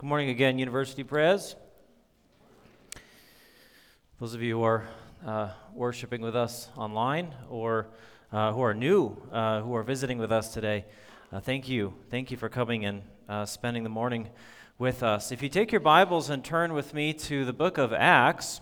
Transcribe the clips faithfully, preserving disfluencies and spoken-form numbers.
Good morning again, University Pres. Those of you who are uh, worshiping with us online or uh, who are new, uh, who are visiting with us today, uh, thank you. Thank you for coming and uh, spending the morning with us. If you take your Bibles and turn with me to the book of Acts.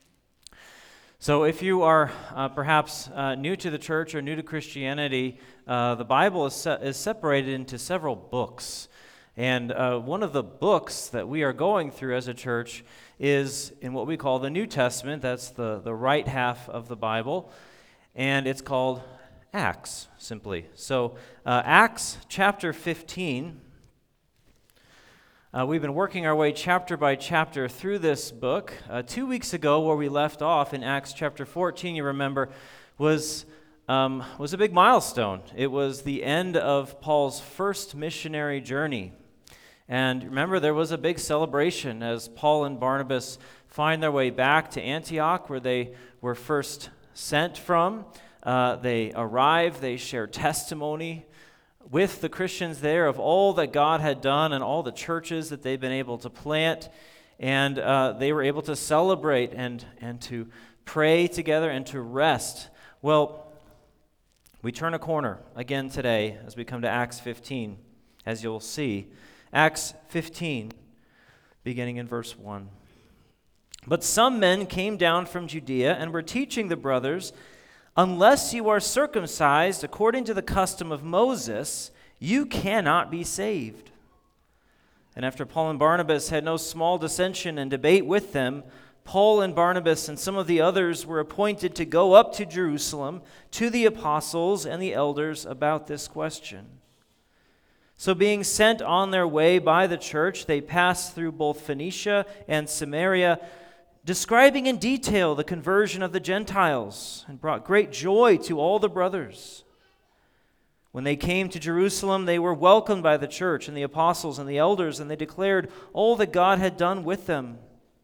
So if you are uh, perhaps uh, new to the church or new to Christianity, uh, the Bible is, se- is separated into several books. And uh, one of the books that we are going through as a church is in what we call the New Testament. That's the, the right half of the Bible. And it's called Acts, simply. So uh, Acts chapter fifteen. Uh, we've been working our way chapter by chapter through this book. Uh, two weeks ago, where we left off in Acts chapter fourteen, you remember, was um, was a big milestone. It was the end of Paul's first missionary journey. And remember, there was a big celebration as Paul and Barnabas find their way back to Antioch, where they were first sent from. Uh, they arrive, they share testimony with the Christians there of all that God had done and all the churches that they've been able to plant. And uh, they were able to celebrate and, and to pray together and to rest. Well, we turn a corner again today as we come to Acts fifteen, as you'll see. Acts fifteen, beginning in verse one. But some men came down from Judea and were teaching the brothers, unless you are circumcised according to the custom of Moses, you cannot be saved. And after Paul and Barnabas had no small dissension and debate with them, Paul and Barnabas and some of the others were appointed to go up to Jerusalem to the apostles and the elders about this question. So being sent on their way by the church, they passed through both Phoenicia and Samaria, describing in detail the conversion of the Gentiles, and brought great joy to all the brothers. When they came to Jerusalem, they were welcomed by the church and the apostles and the elders, and they declared all that God had done with them.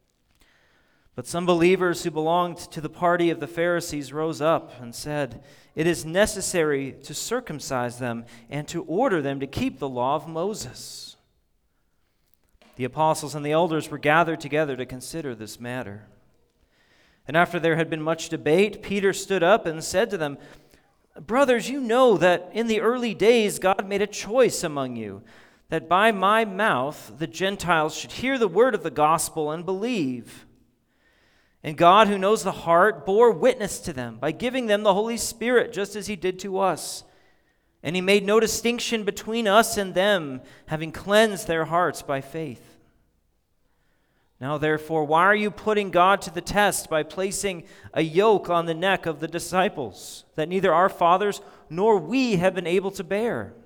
But some believers who belonged to the party of the Pharisees rose up and said, "It is necessary to circumcise them and to order them to keep the law of Moses." The apostles and the elders were gathered together to consider this matter. And after there had been much debate, Peter stood up and said to them, "Brothers, you know that in the early days God made a choice among you, that by my mouth the Gentiles should hear the word of the gospel and believe. And God, who knows the heart, bore witness to them by giving them the Holy Spirit, just as he did to us. And he made no distinction between us and them, having cleansed their hearts by faith. Now, therefore, why are you putting God to the test by placing a yoke on the neck of the disciples that neither our fathers nor we have been able to bear?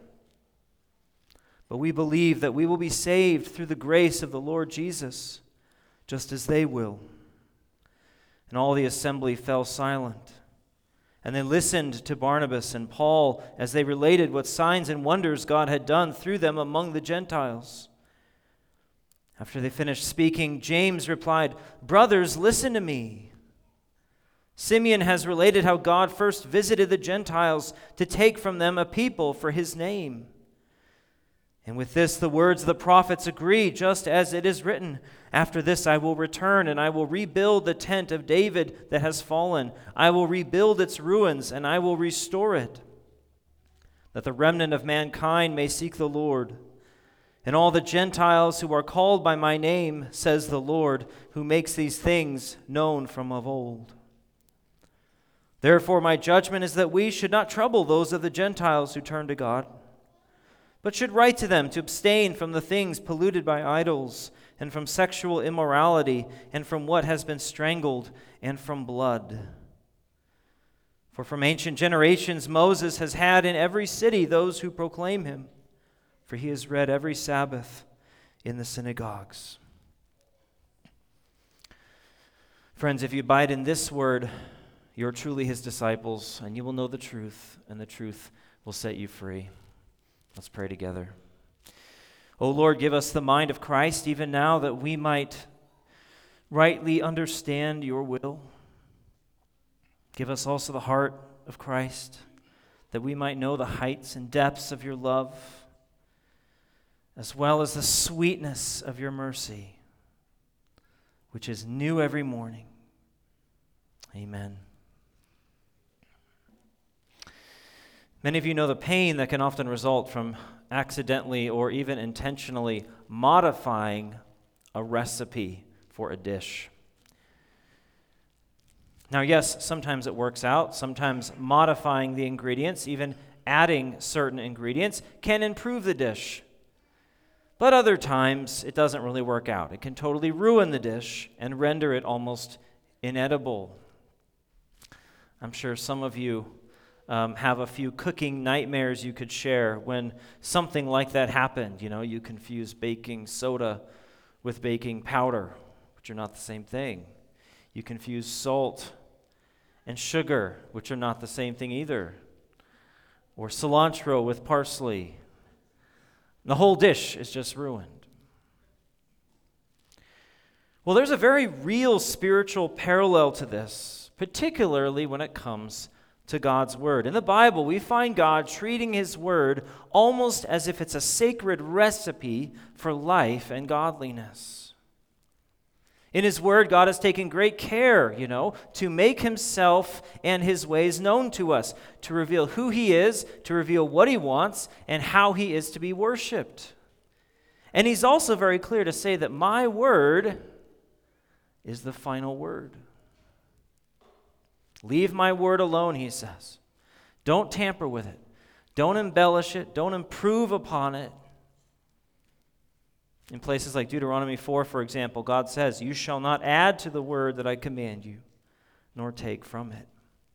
But we believe that we will be saved through the grace of the Lord Jesus, just as they will." And all the assembly fell silent. And they listened to Barnabas and Paul as they related what signs and wonders God had done through them among the Gentiles. After they finished speaking, James replied, "Brothers, listen to me. Simeon has related how God first visited the Gentiles to take from them a people for his name. And with this the words of the prophets agree, just as it is written, 'After this I will return, and I will rebuild the tent of David that has fallen. I will rebuild its ruins, and I will restore it, that the remnant of mankind may seek the Lord. And all the Gentiles who are called by my name, says the Lord, who makes these things known from of old. Therefore my judgment is that we should not trouble those of the Gentiles who turn to God, but should write to them to abstain from the things polluted by idols, and from sexual immorality, and from what has been strangled, and from blood. For from ancient generations Moses has had in every city those who proclaim him, for he is read every Sabbath in the synagogues." Friends, if you abide in this word, you are truly his disciples, and you will know the truth, and the truth will set you free. Let's pray together. O Lord, give us the mind of Christ even now, that we might rightly understand your will. Give us also the heart of Christ, that we might know the heights and depths of your love, as well as the sweetness of your mercy, which is new every morning. Amen. Many of you know the pain that can often result from accidentally or even intentionally modifying a recipe for a dish. Now, yes, sometimes it works out. Sometimes modifying the ingredients, even adding certain ingredients, can improve the dish. But other times, it doesn't really work out. It can totally ruin the dish and render it almost inedible. I'm sure some of you um, have a few cooking nightmares you could share when something like that happened. You know, you confuse baking soda with baking powder, which are not the same thing. You confuse salt and sugar, which are not the same thing either. Or cilantro with parsley. The whole dish is just ruined. Well, there's a very real spiritual parallel to this, particularly when it comes to God's Word. In the Bible, we find God treating His Word almost as if it's a sacred recipe for life and godliness. In His Word, God has taken great care, you know, to make Himself and His ways known to us, to reveal who He is, to reveal what He wants, and how He is to be worshipped. And He's also very clear to say that my Word is the final word. Leave my Word alone, He says. Don't tamper with it. Don't embellish it. Don't improve upon it. In places like Deuteronomy four, for example, God says, "You shall not add to the word that I command you, nor take from it."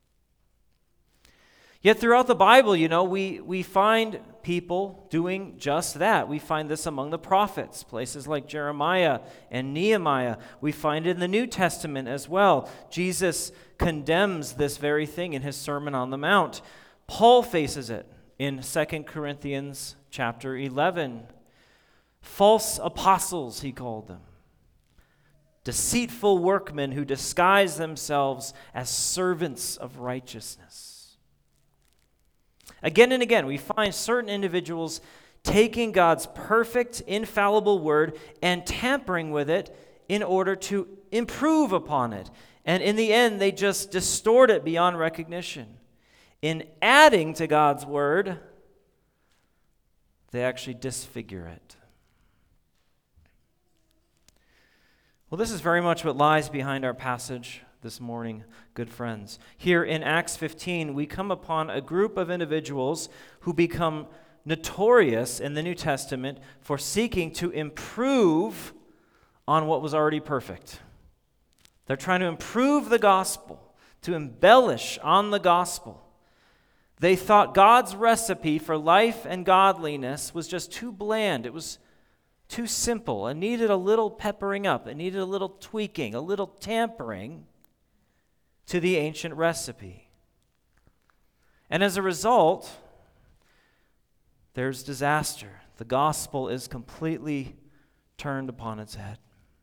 Yet throughout the Bible, you know, we, we find people doing just that. We find this among the prophets, places like Jeremiah and Nehemiah. We find it in the New Testament as well. Jesus condemns this very thing in His Sermon on the Mount. Paul faces it in Second Corinthians chapter eleven. False apostles, he called them. Deceitful workmen who disguise themselves as servants of righteousness. Again and again, we find certain individuals taking God's perfect, infallible word and tampering with it in order to improve upon it. And in the end, they just distort it beyond recognition. In adding to God's word, they actually disfigure it. Well, this is very much what lies behind our passage this morning, good friends. Here in Acts fifteen, we come upon a group of individuals who become notorious in the New Testament for seeking to improve on what was already perfect. They're trying to improve the gospel, to embellish on the gospel. They thought God's recipe for life and godliness was just too bland. It was too simple. It needed a little peppering up. It needed a little tweaking, a little tampering to the ancient recipe. And as a result, there's disaster. The gospel is completely turned upon its head.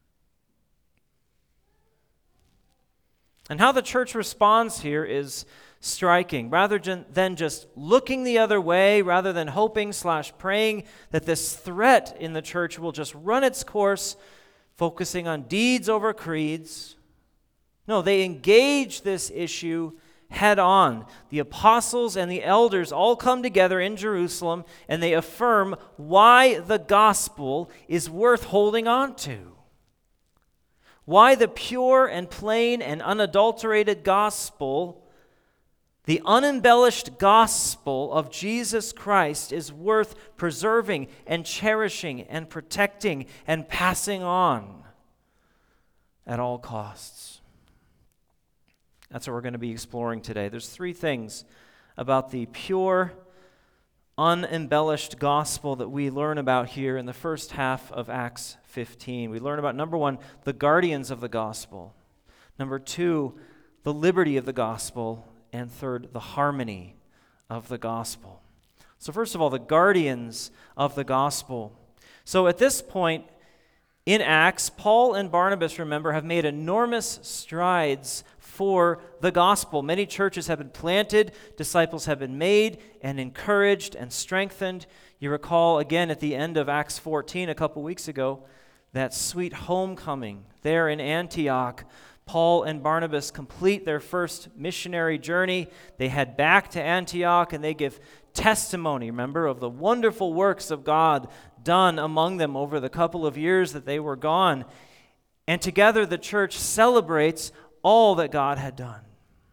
And how the church responds here is striking. Rather than just looking the other way, rather than hoping slash praying that this threat in the church will just run its course, focusing on deeds over creeds. No, they engage this issue head on. The apostles and the elders all come together in Jerusalem and they affirm why the gospel is worth holding on to. Why the pure and plain and unadulterated gospel, the unembellished gospel of Jesus Christ, is worth preserving and cherishing and protecting and passing on at all costs. That's what we're going to be exploring today. There's three things about the pure, unembellished gospel that we learn about here in the first half of Acts fifteen. We learn about, number one, the guardians of the gospel. Number two, the liberty of the gospel. And third, the harmony of the gospel. So first of all, the guardians of the gospel. So at this point In Acts, Paul and Barnabas, remember, have made enormous strides for the gospel. Many churches have been planted, disciples have been made and encouraged and strengthened. You recall again at the end of Acts fourteen a couple weeks ago, that sweet homecoming there in Antioch. Paul and Barnabas complete their first missionary journey. They head back to Antioch and they give testimony, remember, of the wonderful works of God done among them over the couple of years that they were gone. And together the church celebrates all that God had done.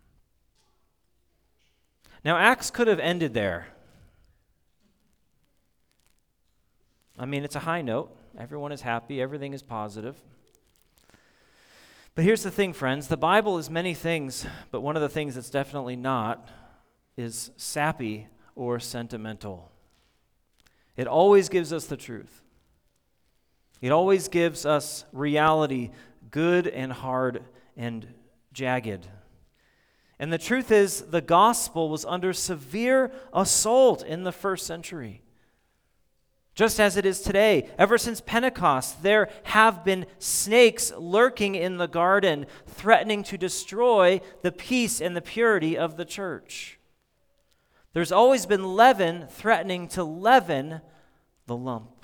Now, Acts could have ended there. I mean, it's a high note. Everyone is happy. Everything is positive. But here's the thing, friends. The Bible is many things, but one of the things that's definitely not is sappy or sentimental. It always gives us the truth. It always gives us reality, good and hard and jagged. And the truth is, the gospel was under severe assault in the first century. Just as it is today. Ever since Pentecost, there have been snakes lurking in the garden, threatening to destroy the peace and the purity of the church. There's always been leaven threatening to leaven the lump.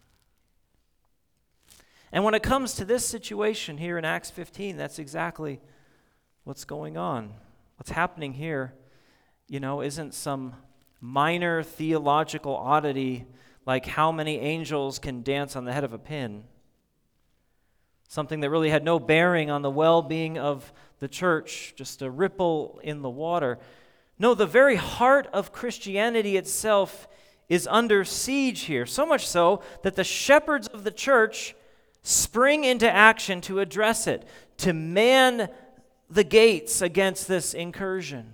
And when it comes to this situation here in Acts fifteen, that's exactly what's going on. What's happening here, you know, isn't some minor theological oddity like how many angels can dance on the head of a pin. Something that really had no bearing on the well-being of the church, just a ripple in the water. No, the very heart of Christianity itself is under siege here, so much so that the shepherds of the church spring into action to address it, to man the gates against this incursion.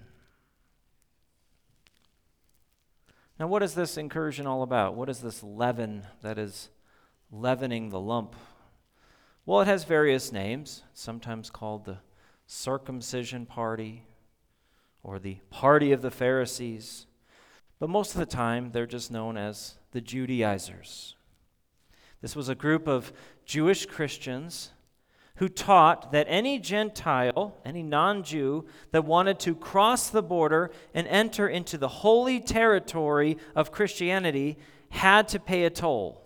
Now, what is this incursion all about? What is this leaven that is leavening the lump? Well, it has various names, sometimes called the circumcision party or the party of the Pharisees. But most of the time, they're just known as the Judaizers. This was a group of Jewish Christians who taught that any Gentile, any non-Jew, that wanted to cross the border and enter into the holy territory of Christianity had to pay a toll.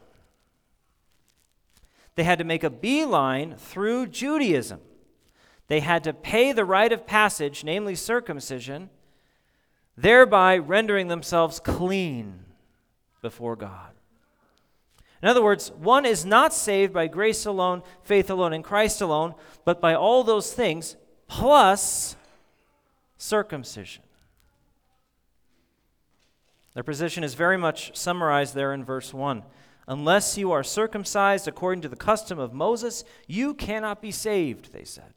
They had to make a beeline through Judaism. They had to pay the rite of passage, namely circumcision, thereby rendering themselves clean before God. In other words, one is not saved by grace alone, faith alone, in Christ alone, but by all those things plus circumcision. Their position is very much summarized there in verse one. Unless you are circumcised according to the custom of Moses, you cannot be saved, they said.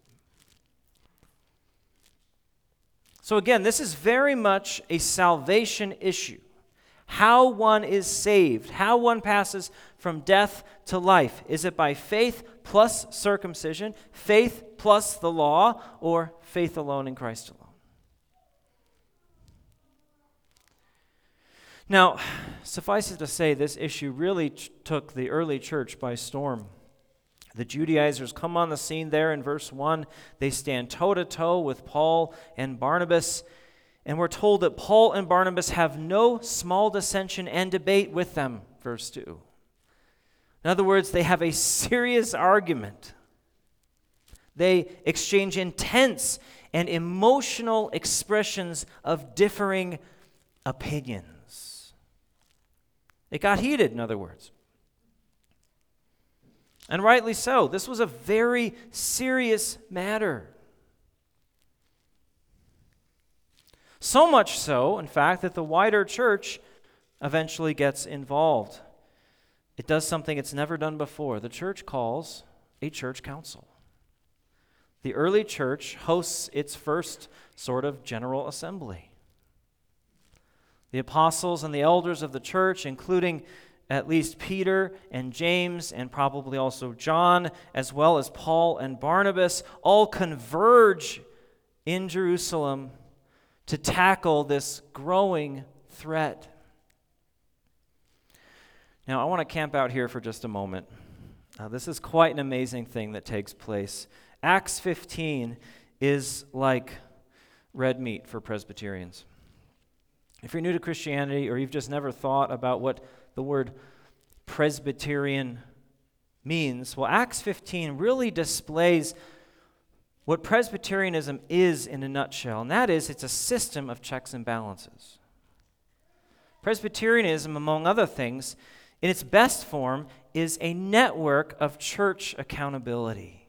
So again, this is very much a salvation issue. How one is saved, how one passes from death to life. Is it by faith plus circumcision, faith plus the law, or faith alone in Christ alone? Now, suffice it to say, this issue really t- took the early church by storm. The Judaizers come on the scene there in verse one. They stand toe-to-toe with Paul and Barnabas. And we're told that Paul and Barnabas have no small dissension and debate with them, verse two. In other words, they have a serious argument. They exchange intense and emotional expressions of differing opinions. It got heated, in other words. And rightly so. This was a very serious matter. So much so, in fact, that the wider church eventually gets involved. It does something it's never done before. The church calls a church council. The early church hosts its first sort of general assembly. The apostles and the elders of the church, including at least Peter and James and probably also John, as well as Paul and Barnabas, all converge in Jerusalem to tackle this growing threat. Now, I want to camp out here for just a moment. Uh, this is quite an amazing thing that takes place. Acts fifteen is like red meat for Presbyterians. If you're new to Christianity or you've just never thought about what the word Presbyterian means, well, Acts fifteen really displays what Presbyterianism is in a nutshell, and that is it's a system of checks and balances. Presbyterianism, among other things, in its best form, is a network of church accountability.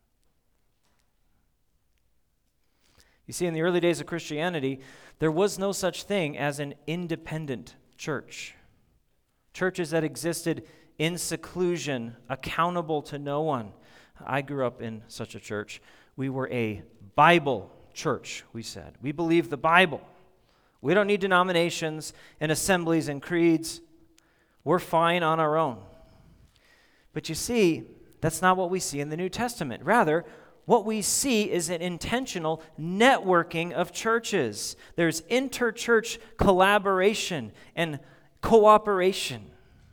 You see, in the early days of Christianity, there was no such thing as an independent church. Churches that existed in seclusion, accountable to no one. I grew up in such a church. We were a Bible church, we said. We believe the Bible. We don't need denominations and assemblies and creeds. We're fine on our own. But you see, that's not what we see in the New Testament. Rather, what we see is an intentional networking of churches. There's inter-church collaboration and cooperation.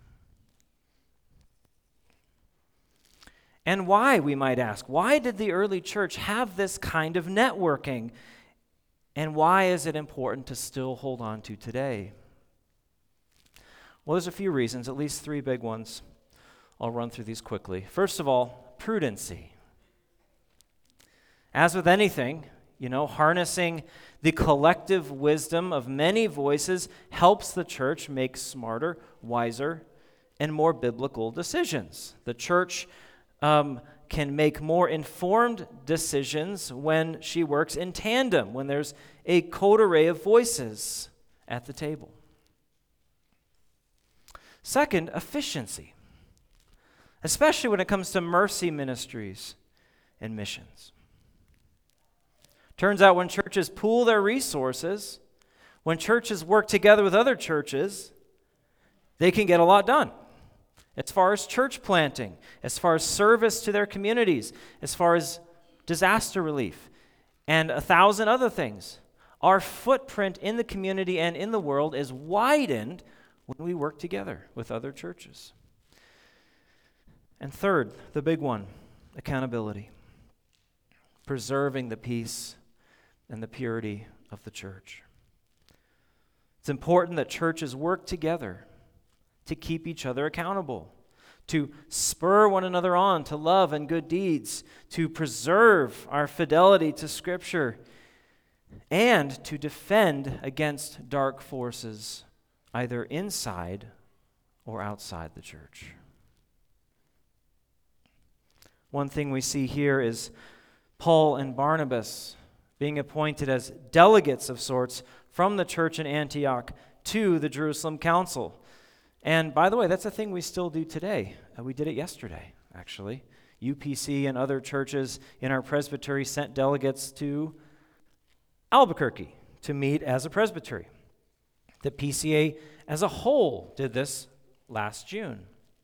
And why, we might ask, why did the early church have this kind of networking? And why is it important to still hold on to today? Well, there's a few reasons, at least three big ones. I'll run through these quickly. First of all, prudency. As with anything, you know, harnessing the collective wisdom of many voices helps the church make smarter, wiser, and more biblical decisions. The church um, can make more informed decisions when she works in tandem, when there's a coterie of voices at the table. Second, efficiency, especially when it comes to mercy ministries and missions. Turns out when churches pool their resources, when churches work together with other churches, they can get a lot done. As far as church planting, as far as service to their communities, as far as disaster relief, and a thousand other things. Our footprint in the community and in the world is widened when we work together with other churches. And third, the big one, accountability. Preserving the peace and the purity of the church. It's important that churches work together to keep each other accountable, to spur one another on to love and good deeds, to preserve our fidelity to Scripture, and to defend against dark forces, either inside or outside the church. One thing we see here is Paul and Barnabas being appointed as delegates of sorts from the church in Antioch to the Jerusalem Council. And by the way, that's a thing we still do today. Uh, we did it yesterday, actually. U P C and other churches in our presbytery sent delegates to Albuquerque to meet as a presbytery. The P C A as a whole did this last June.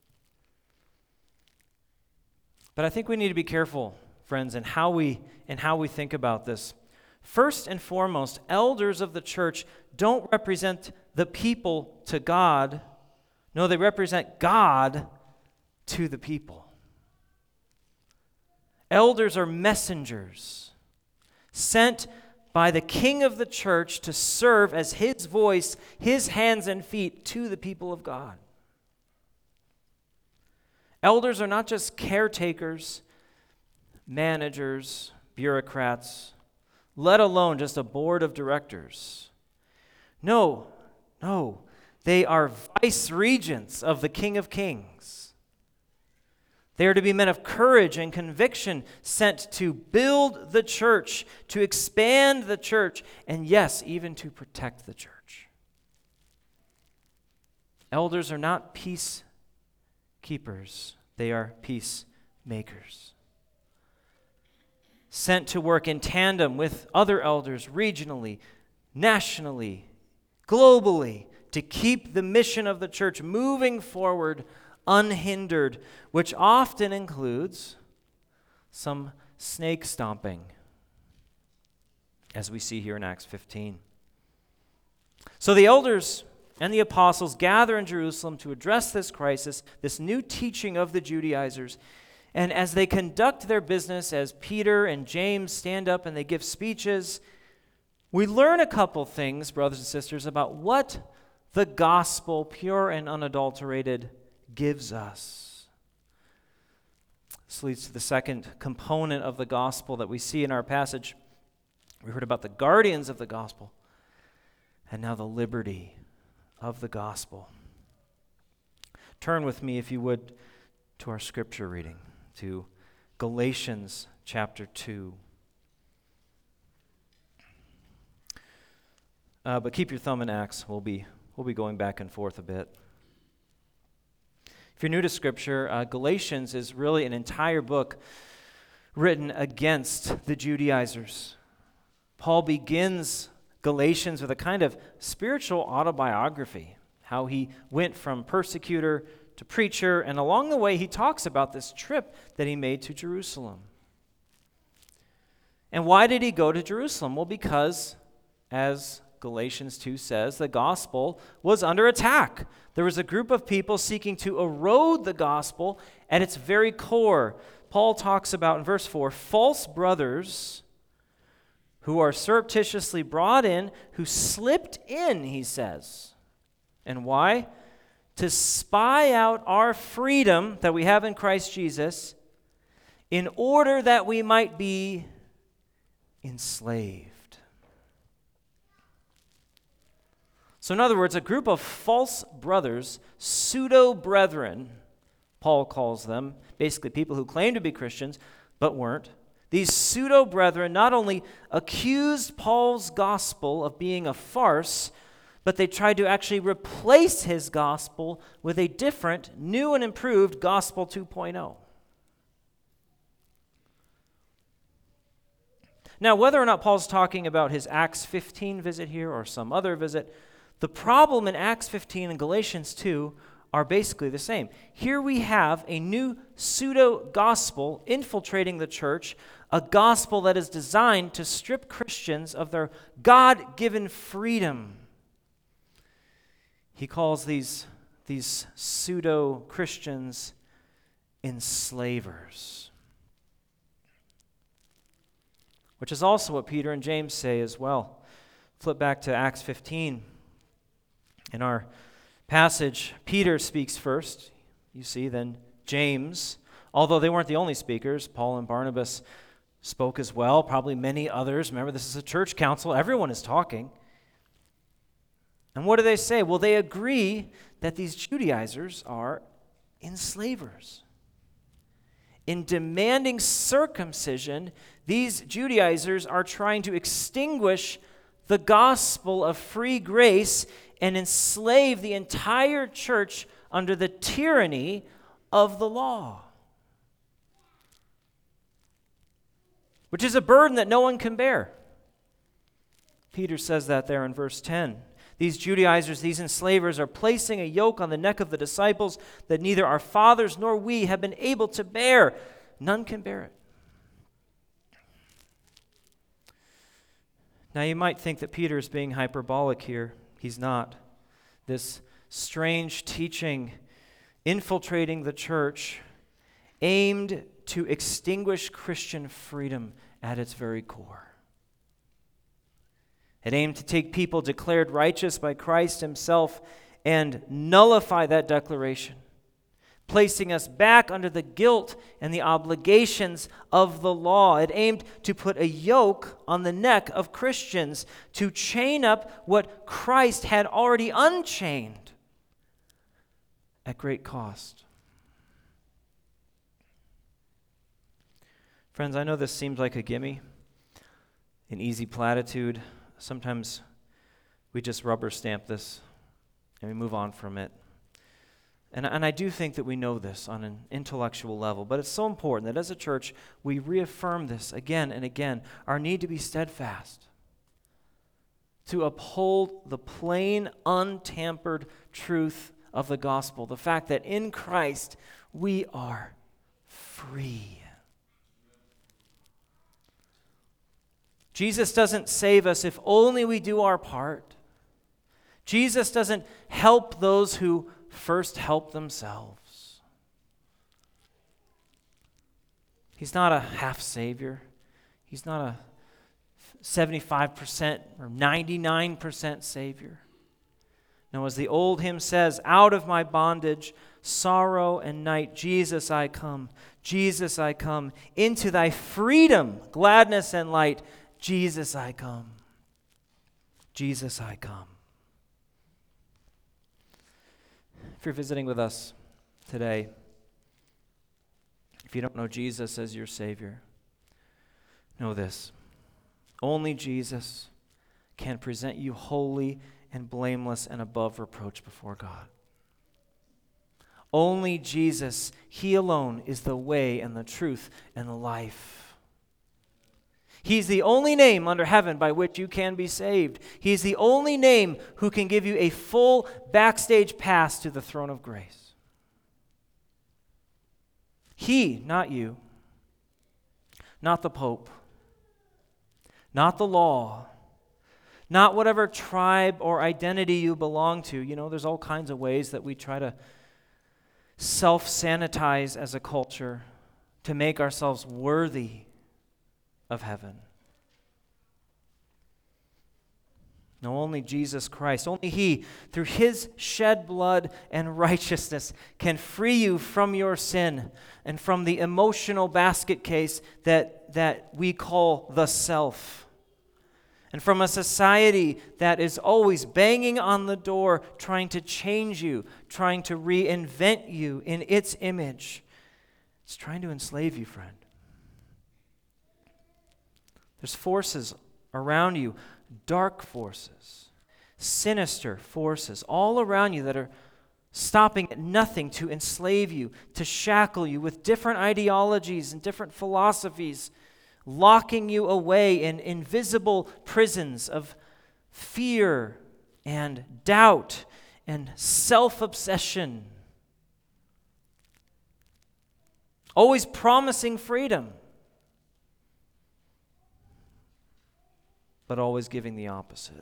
But I think we need to be careful, friends, in how we in how we think about this. First and foremost, elders of the church don't represent the people to God. No, they represent God to the people. Elders are messengers sent by the king of the church to serve as his voice, his hands and feet to the people of God. Elders are not just caretakers, managers, bureaucrats, let alone just a board of directors. No, no. They are vice regents of the King of Kings. They are to be men of courage and conviction, sent to build the church, to expand the church, and yes, even to protect the church. Elders are not peacekeepers, they are peacemakers. Sent to work in tandem with other elders regionally, nationally, globally, to keep the mission of the church moving forward unhindered, which often includes some snake stomping, as we see here in Acts fifteen. So the elders and the apostles gather in Jerusalem to address this crisis, this new teaching of the Judaizers. And as they conduct their business, as Peter and James stand up and they give speeches, we learn a couple things, brothers and sisters, about what the gospel, pure and unadulterated, gives us. This leads to the second component of the gospel that we see in our passage. We heard about the guardians of the gospel, and now the liberty of the gospel. Turn with me, if you would, to our scripture reading, to Galatians chapter two. Uh, but keep your thumb in Acts. We'll be, we'll be going back and forth a bit. If you're new to Scripture, uh, Galatians is really an entire book written against the Judaizers. Paul begins Galatians with a kind of spiritual autobiography, how he went from persecutor to preacher, and along the way he talks about this trip that he made to Jerusalem. And why did he go to Jerusalem? Well, because, as Galatians two says, the gospel was under attack. There was a group of people seeking to erode the gospel at its very core. Paul talks about in verse four, false brothers who are surreptitiously brought in, who slipped in, he says. And why? To spy out our freedom that we have in Christ Jesus in order that we might be enslaved. So in other words, a group of false brothers, pseudo-brethren, Paul calls them, basically people who claim to be Christians but weren't. These pseudo-brethren not only accused Paul's gospel of being a farce, but they tried to actually replace his gospel with a different, new and improved gospel two point oh. Now, whether or not Paul's talking about his Acts fifteen visit here or some other visit, the problem in Acts fifteen and Galatians two are basically the same. Here we have a new pseudo-gospel infiltrating the church, a gospel that is designed to strip Christians of their God-given freedom. He calls these, these pseudo-Christians enslavers, which is also what Peter and James say as well. Flip back to Acts fifteen. In our passage, Peter speaks first, you see, then James. Although they weren't the only speakers, Paul and Barnabas spoke as well, probably many others. Remember, this is a church council. Everyone is talking. And what do they say? Well, they agree that these Judaizers are enslavers. In demanding circumcision, these Judaizers are trying to extinguish the gospel of free grace and enslave the entire church under the tyranny of the law, which is a burden that no one can bear. Peter says that there in verse ten. These Judaizers, these enslavers, are placing a yoke on the neck of the disciples that neither our fathers nor we have been able to bear. None can bear it. Now, you might think that Peter is being hyperbolic here. He's not. This strange teaching infiltrating the church aimed to extinguish Christian freedom at its very core. It aimed to take people declared righteous by Christ himself and nullify that declaration, placing us back under the guilt and the obligations of the law. It aimed to put a yoke on the neck of Christians, to chain up what Christ had already unchained at great cost. Friends, I know this seems like a gimme, an easy platitude. Sometimes we just rubber stamp this and we move on from it. And, and I do think that we know this on an intellectual level, but it's so important that as a church, we reaffirm this again and again, our need to be steadfast, to uphold the plain, untampered truth of the gospel, the fact that in Christ we are free. Jesus doesn't save us if only we do our part. Jesus doesn't help those who first help themselves. He's not a half Savior. He's not a seventy-five percent or ninety-nine percent Savior. No, as the old hymn says, out of my bondage, sorrow and night, Jesus I come, Jesus I come. Into thy freedom, gladness and light, Jesus I come. Jesus I come. If you're visiting with us today, if you don't know Jesus as your Savior, know this. Only Jesus can present you holy and blameless and above reproach before God. Only Jesus, He alone, is the way and the truth and the life. He's the only name under heaven by which you can be saved. He's the only name who can give you a full backstage pass to the throne of grace. He, not you, not the Pope, not the law, not whatever tribe or identity you belong to. You know, there's all kinds of ways that we try to self-sanitize as a culture to make ourselves worthy of heaven. No, only Jesus Christ, only He, through His shed blood and righteousness, can free you from your sin and from the emotional basket case that, that we call the self. And from a society that is always banging on the door, trying to change you, trying to reinvent you in its image. It's trying to enslave you, friend. There's forces around you, dark forces, sinister forces all around you that are stopping at nothing to enslave you, to shackle you with different ideologies and different philosophies, locking you away in invisible prisons of fear and doubt and self-obsession. Always promising freedom, but always giving the opposite.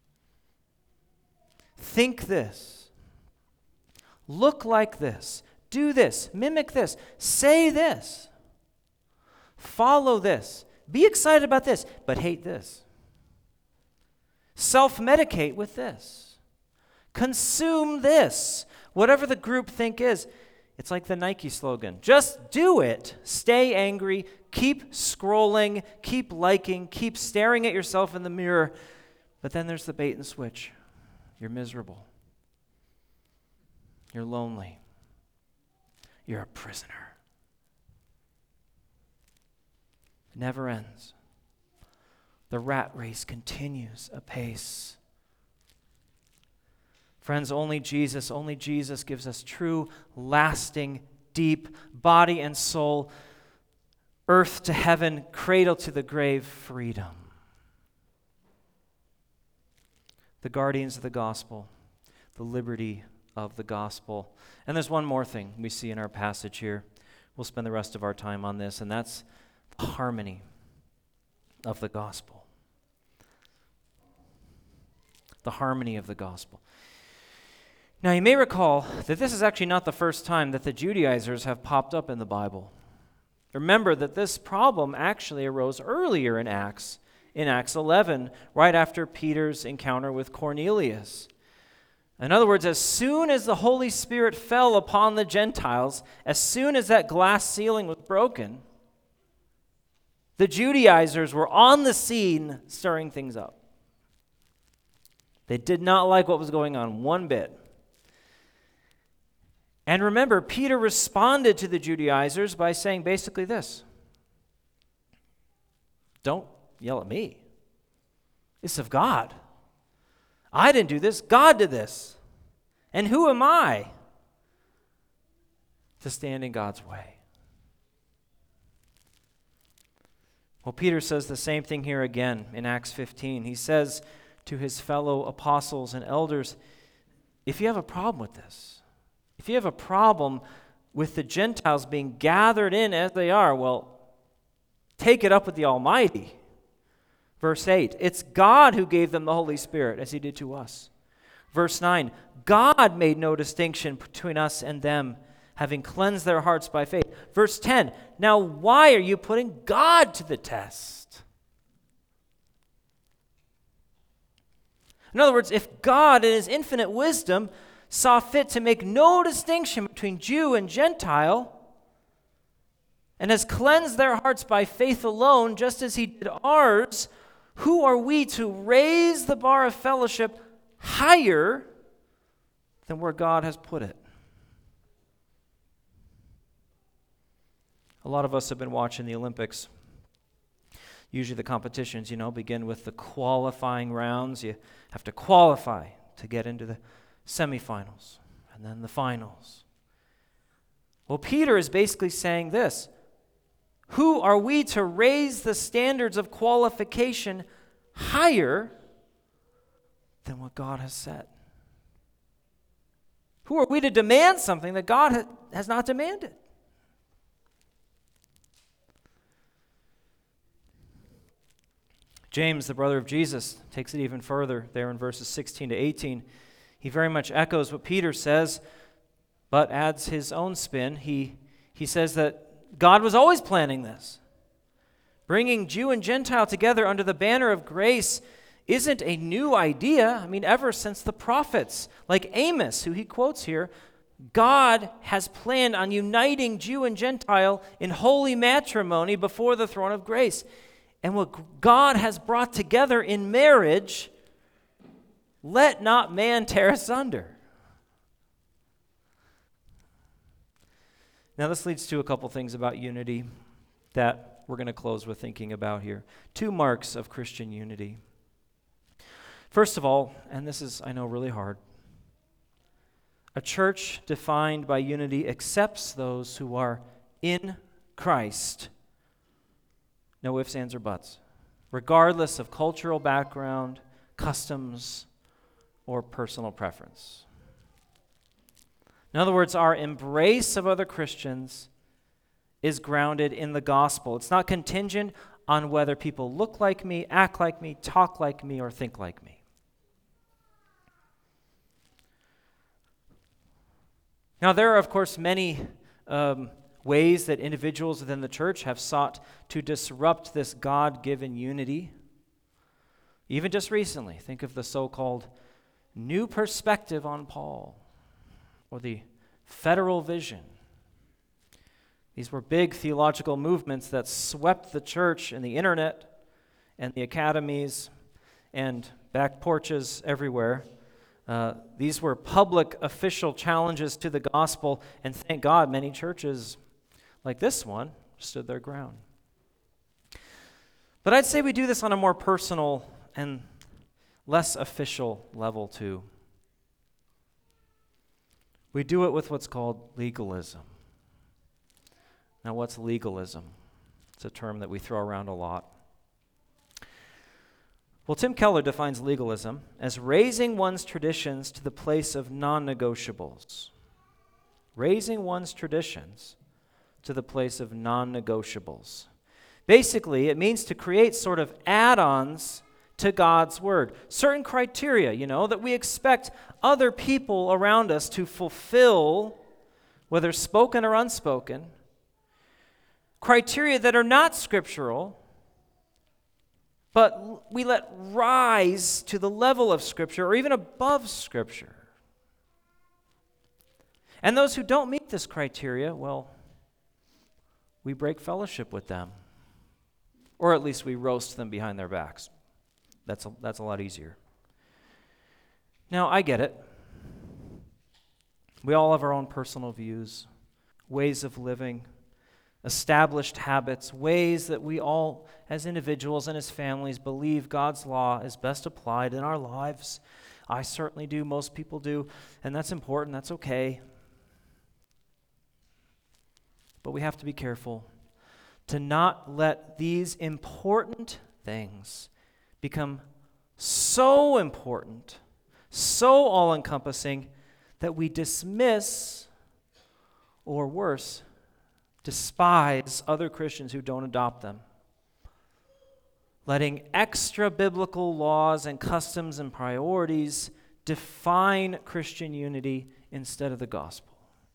Think this. Look like this. Do this. Mimic this. Say this. Follow this. Be excited about this, but hate this. Self-medicate with this. Consume this. Whatever the group think is. It's like the Nike slogan. Just do it. Stay angry. Keep scrolling. Keep liking. Keep staring at yourself in the mirror. But then there's the bait and switch. You're miserable. You're lonely. You're a prisoner. It never ends. The rat race continues apace. Friends, only Jesus, only Jesus gives us true, lasting, deep, body and soul, earth to heaven, cradle to the grave freedom. The guardians of the gospel, the liberty of the gospel. And there's one more thing we see in our passage here. We'll spend the rest of our time on this, and that's the harmony of the gospel. The harmony of the gospel. Now, you may recall that this is actually not the first time that the Judaizers have popped up in the Bible. Remember that this problem actually arose earlier in Acts, in Acts eleven, right after Peter's encounter with Cornelius. In other words, as soon as the Holy Spirit fell upon the Gentiles, as soon as that glass ceiling was broken, the Judaizers were on the scene stirring things up. They did not like what was going on one bit. And remember, Peter responded to the Judaizers by saying basically this: don't yell at me. It's of God. I didn't do this. God did this. And who am I to stand in God's way? Well, Peter says the same thing here again in Acts fifteen. He says to his fellow apostles and elders, if you have a problem with this, if you have a problem with the Gentiles being gathered in as they are, well, take it up with the Almighty. Verse eight, it's God who gave them the Holy Spirit, as He did to us. Verse nine, God made no distinction between us and them, having cleansed their hearts by faith. Verse ten, now why are you putting God to the test? In other words, if God in his infinite wisdom saw fit to make no distinction between Jew and Gentile, and has cleansed their hearts by faith alone, just as he did ours, who are we to raise the bar of fellowship higher than where God has put it? A lot of us have been watching the Olympics. Usually the competitions, you know, begin with the qualifying rounds. You have to qualify to get into the semifinals and then the finals. Well, Peter is basically saying this: who are we to raise the standards of qualification higher than what God has set? Who are we to demand something that God ha- has not demanded? James, the brother of Jesus, takes it even further there in verses sixteen to eighteen. He very much echoes what Peter says, but adds his own spin. He, he says that God was always planning this. Bringing Jew and Gentile together under the banner of grace isn't a new idea. I mean, ever since the prophets, like Amos, who he quotes here, God has planned on uniting Jew and Gentile in holy matrimony before the throne of grace. And what God has brought together in marriage, let not man tear asunder. Now, this leads to a couple things about unity that we're going to close with thinking about here. Two marks of Christian unity. First of all, and this is, I know, really hard, a church defined by unity accepts those who are in Christ. No ifs, ands, or buts, regardless of cultural background, customs, or personal preference. In other words, our embrace of other Christians is grounded in the gospel. It's not contingent on whether people look like me, act like me, talk like me, or think like me. Now, there are, of course, many um, ways that individuals within the church have sought to disrupt this God-given unity. Even just recently, think of the so-called new perspective on Paul, or the federal vision. These were big theological movements that swept the church and the internet and the academies and back porches everywhere. Uh, these were public official challenges to the gospel, and thank God many churches like this one stood their ground. But I'd say we do this on a more personal and less official level too. We do it with what's called legalism. Now, what's legalism? It's a term that we throw around a lot. Well, Tim Keller defines legalism as raising one's traditions to the place of non-negotiables. Raising one's traditions to the place of non-negotiables. Basically, it means to create sort of add-ons to God's word. Certain criteria, you know, that we expect other people around us to fulfill, whether spoken or unspoken. Criteria that are not scriptural, but we let rise to the level of Scripture or even above Scripture. And those who don't meet this criteria, well, we break fellowship with them. Or at least we roast them behind their backs. That's a, that's a lot easier. Now, I get it. We all have our own personal views, ways of living, established habits, ways that we all, as individuals and as families, believe God's law is best applied in our lives. I certainly do, most people do, and that's important, that's okay. But we have to be careful to not let these important things become so important, so all-encompassing, that we dismiss, or worse, despise other Christians who don't adopt them. Letting extra biblical laws and customs and priorities define Christian unity instead of the gospel.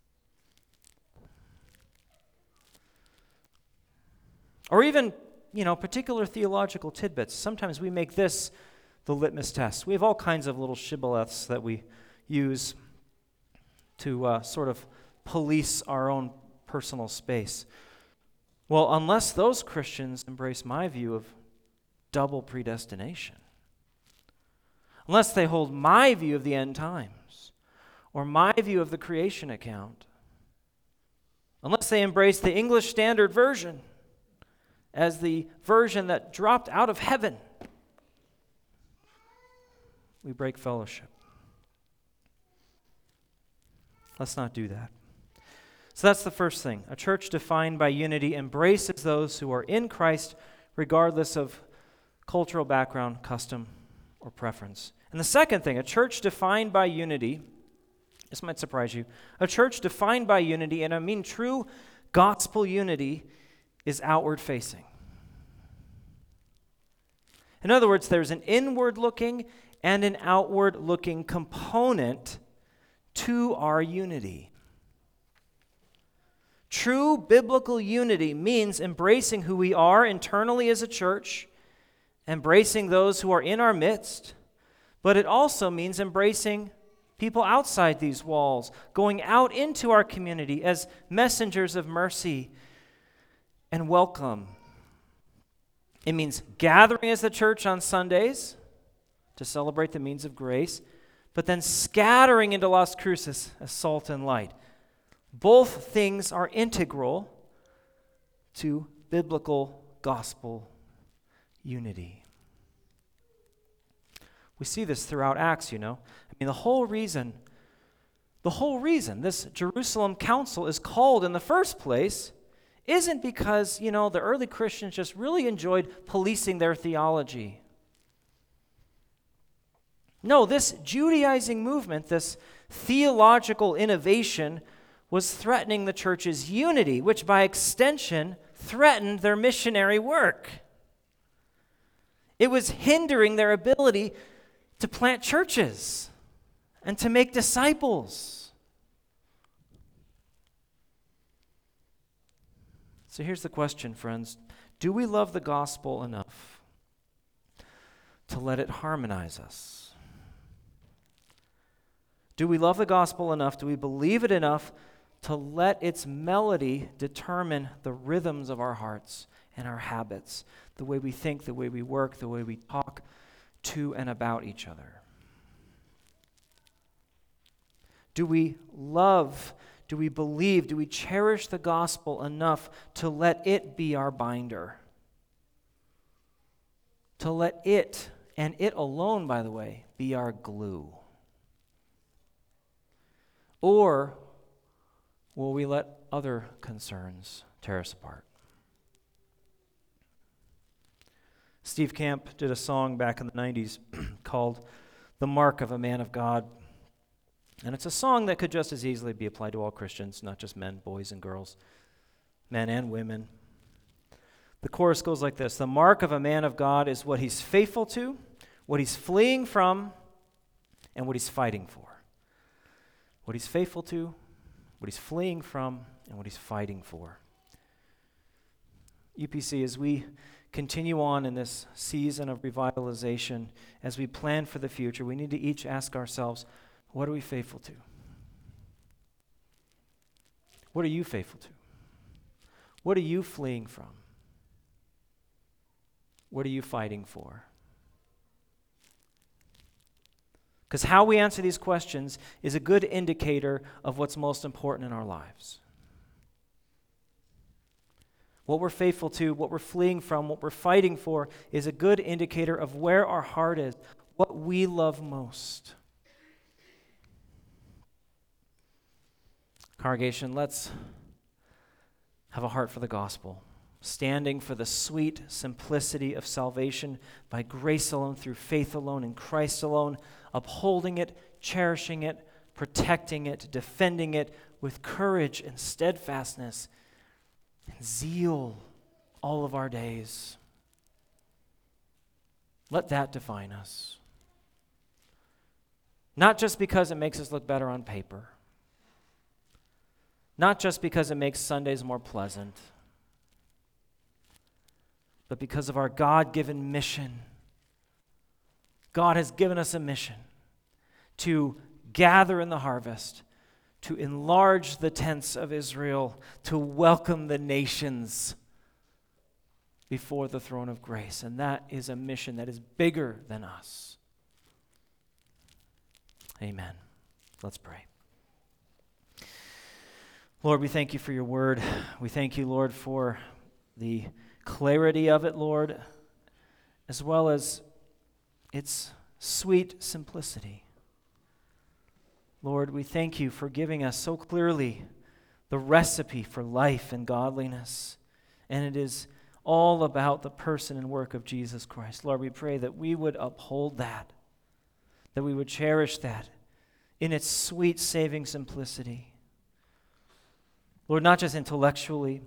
Or even, you know, particular theological tidbits. Sometimes we make this the litmus test. We have all kinds of little shibboleths that we use to uh, sort of police our own personal space. Well, unless those Christians embrace my view of double predestination, unless they hold my view of the end times or my view of the creation account, unless they embrace the English Standard Version as the version that dropped out of heaven, we break fellowship. Let's not do that. So that's the first thing. A church defined by unity embraces those who are in Christ regardless of cultural background, custom, or preference. And the second thing, a church defined by unity, this might surprise you, a church defined by unity, and I mean true gospel unity, is outward facing. In other words, there's an inward looking and an outward looking component to our unity. True biblical unity means embracing who we are internally as a church, embracing those who are in our midst, but it also means embracing people outside these walls, going out into our community as messengers of mercy and welcome. It means gathering as the church on Sundays to celebrate the means of grace, but then scattering into Las Cruces as salt and light. Both things are integral to biblical gospel unity. We see this throughout Acts, you know. I mean, the whole reason, the whole reason this Jerusalem council is called in the first place isn't because, you know, the early Christians just really enjoyed policing their theology. No, this Judaizing movement, this theological innovation, was threatening the church's unity, which by extension threatened their missionary work. It was hindering their ability to plant churches and to make disciples. So here's the question, friends. Do we love the gospel enough to let it harmonize us? Do we love the gospel enough? Do we believe it enough to let its melody determine the rhythms of our hearts and our habits, the way we think, the way we work, the way we talk to and about each other? Do we love, do we believe, do we cherish the gospel enough to let it be our binder? To let it, and it alone, by the way, be our glue? Or will we let other concerns tear us apart? Steve Camp did a song back in the nineties called The Mark of a Man of God. And it's a song that could just as easily be applied to all Christians, not just men, boys, and girls, men and women. The chorus goes like this: the mark of a man of God is what he's faithful to, what he's fleeing from, and what he's fighting for. What he's faithful to, what he's fleeing from, and what he's fighting for. U P C, as we continue on in this season of revitalization, as we plan for the future, we need to each ask ourselves, what are we faithful to? What are you faithful to? What are you fleeing from? What are you fighting for? Because how we answer these questions is a good indicator of what's most important in our lives. What we're faithful to, what we're fleeing from, what we're fighting for is a good indicator of where our heart is, what we love most. Congregation, let's have a heart for the gospel, standing for the sweet simplicity of salvation by grace alone, through faith alone, in Christ alone, upholding it, cherishing it, protecting it, defending it with courage and steadfastness and zeal all of our days. Let that define us. Not just because it makes us look better on paper. Not just because it makes Sundays more pleasant. But because of our God-given mission. God has given us a mission to gather in the harvest, to enlarge the tents of Israel, to welcome the nations before the throne of grace. And that is a mission that is bigger than us. Amen. Let's pray. Lord, we thank you for your word. We thank you, Lord, for the clarity of it, Lord, as well as its sweet simplicity. Lord, we thank you for giving us so clearly the recipe for life and godliness. And it is all about the person and work of Jesus Christ. Lord, we pray that we would uphold that, that we would cherish that in its sweet, saving simplicity. Lord, not just intellectually,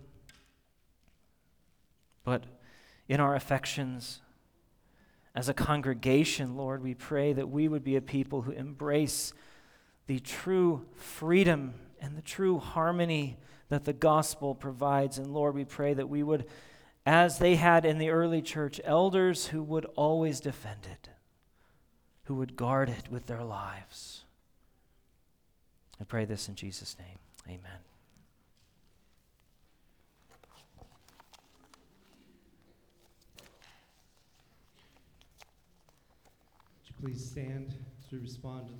but in our affections. As a congregation, Lord, we pray that we would be a people who embrace the true freedom and the true harmony that the gospel provides. And Lord, we pray that we would, as they had in the early church, elders who would always defend it, who would guard it with their lives. I pray this in Jesus' name. Amen. Would you please stand as we respond to the